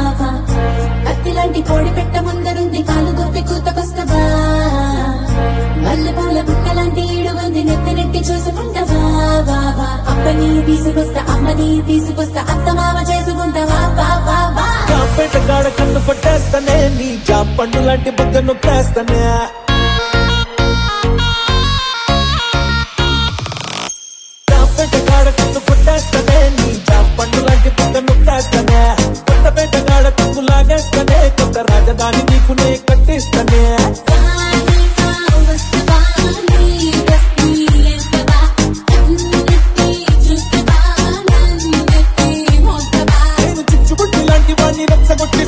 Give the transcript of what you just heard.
కత్తిలాంటి కోడి పెట్ట ముందరుంది కాలు దూపి కూతకొస్తవా మల్లెపూల బుట్టలాంటి ఈడుగుంది నెత్తి నెట్టి చూసుకుంటావా అప్పని తీసుకొస్తా అమ్మని తీసుకొస్తా అత్త మామ చేసుకుంటావా కాపేట కాడ కన్ను కొట్టేస్తానే నీ జాపండు లాంటి బుగ్గ నొక్కేస్తానే కాపేట కాడ కన్ను కొట్టేస్తానే నీ జాపండు లాంటి బుగ్గ నొక్కేస్తానే కొత్తపేట కాడ కన్ను లాగేస్తానే కొత్త రాజధాని నీకు నే కట్టిస్తానే నేను చిచ్చుబుట్టి లాంటి వాడిని రెచ్చగొట్టి